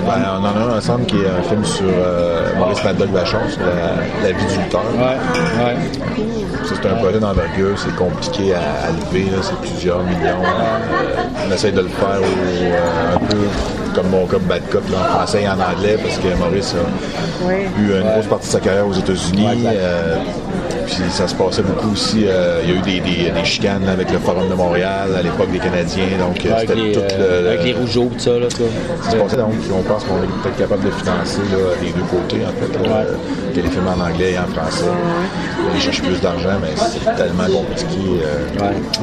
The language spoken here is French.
On en a un ensemble qui est un film sur Maurice Mad Dog Vachon, sur la vie du lutteur. Ça, c'est un projet d'envergure, c'est compliqué à lever, là, c'est plusieurs millions. On essaie de le faire un peu comme Bon Cop, Bad Cop, là, en français et en anglais, parce que Maurice a eu une grosse partie de sa carrière aux États-Unis. Puis ça se passait beaucoup aussi. Il y a eu des chicanes là, avec le Forum de Montréal à l'époque des Canadiens. Donc avec c'était tout avec les rougeaux et tout ça. Là, ça se passait, donc on pense qu'on est peut-être capable de financer là, des deux côtés, en fait. Là, téléfilm en anglais et en français. Ils cherchent plus d'argent, mais c'est tellement compliqué.